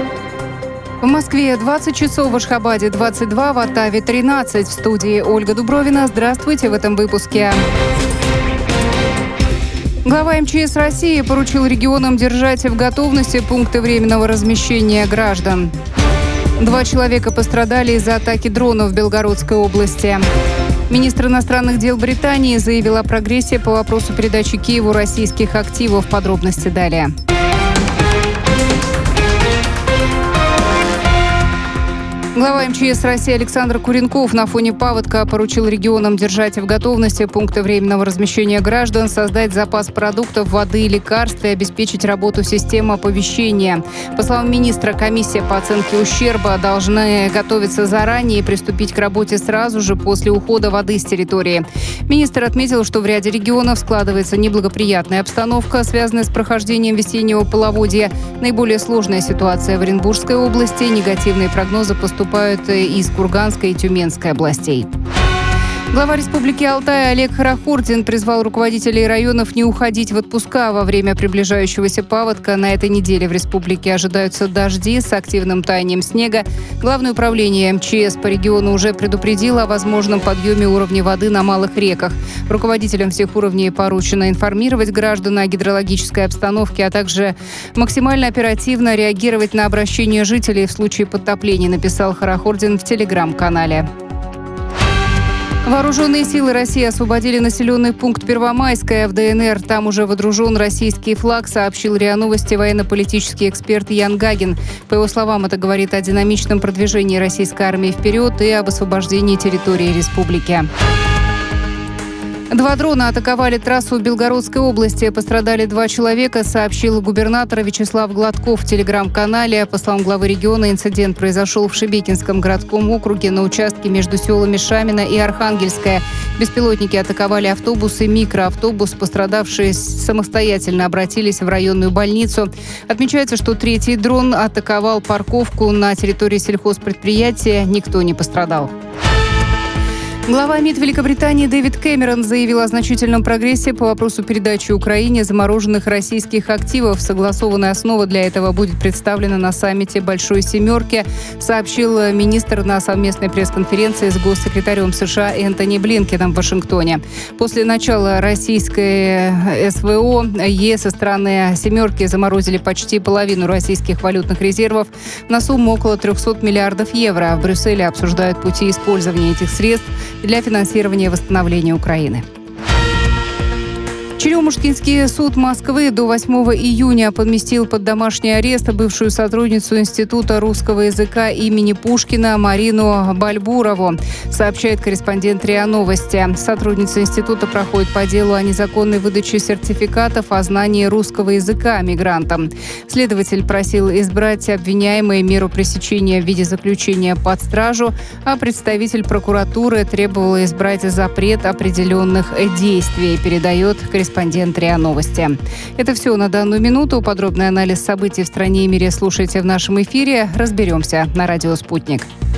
В Москве 20 часов, в Ашхабаде 22, в Оттаве 13. В студии Ольга Дубровина. Здравствуйте в этом выпуске. Глава МЧС России поручил регионам держать в готовности пункты временного размещения граждан. 2 человека пострадали из-за атаки дронов в Белгородской области. Министр иностранных дел Британии заявил о прогрессе по вопросу передачи Киеву российских активов. Подробности далее. Глава МЧС России Александр Куренков на фоне паводка поручил регионам держать в готовности пункты временного размещения граждан, создать запас продуктов, воды и лекарств и обеспечить работу системы оповещения. По словам министра, комиссия по оценке ущерба должна готовиться заранее и приступить к работе сразу же после ухода воды с территории. Министр отметил, что в ряде регионов складывается неблагоприятная обстановка, связанная с прохождением весеннего половодья. Наиболее сложная ситуация в Оренбургской области. Негативные прогнозы поступают из Курганской и Тюменской областей. Глава Республики Алтай Олег Хорохордин призвал руководителей районов не уходить в отпуска во время приближающегося паводка. На этой неделе в республике ожидаются дожди с активным таянием снега. Главное управление МЧС по региону уже предупредило о возможном подъеме уровня воды на малых реках. Руководителям всех уровней поручено информировать граждан о гидрологической обстановке, а также максимально оперативно реагировать на обращения жителей в случае подтопления, написал Хорохордин в телеграм-канале. Вооруженные силы России освободили населенный пункт Первомайское в ДНР. Там уже водружен российский флаг, сообщил РИА Новости военно-политический эксперт Ян Гагин. По его словам, это говорит о динамичном продвижении российской армии вперед и об освобождении территории республики. 2 дрона атаковали трассу в Белгородской области. Пострадали 2 человека, сообщил губернатор Вячеслав Гладков в телеграм-канале. По словам главы региона, инцидент произошел в Шебекинском городском округе на участке между селами Шамино и Архангельское. Беспилотники атаковали автобус и микроавтобус. Пострадавшие самостоятельно обратились в районную больницу. Отмечается, что 3-й дрон атаковал парковку на территории сельхозпредприятия. Никто не пострадал. Глава МИД Великобритании Дэвид Кэмерон заявил о значительном прогрессе по вопросу передачи Украине замороженных российских активов. Согласованная основа для этого будет представлена на саммите Большой Семерки, сообщил министр на совместной пресс-конференции с госсекретарем США Энтони Блинкеном в Вашингтоне. После начала российской СВО ЕС и страны Семерки заморозили почти половину российских валютных резервов на сумму около 300 миллиардов евро. В Брюсселе обсуждают пути использования этих средств для финансирования восстановления Украины. Черемушкинский суд Москвы до 8 июня поместил под домашний арест бывшую сотрудницу Института русского языка имени Пушкина Марину Бальбурову, сообщает корреспондент РИА Новости. Сотрудница института проходит по делу о незаконной выдаче сертификатов о знании русского языка мигрантам. Следователь просил избрать обвиняемой меру пресечения в виде заключения под стражу, а представитель прокуратуры требовал избрать запрет определенных действий, передает корреспондент РИА Новости. Это все на данную минуту. Подробный анализ событий в стране и мире слушайте в нашем эфире. Разберемся на радио «Спутник».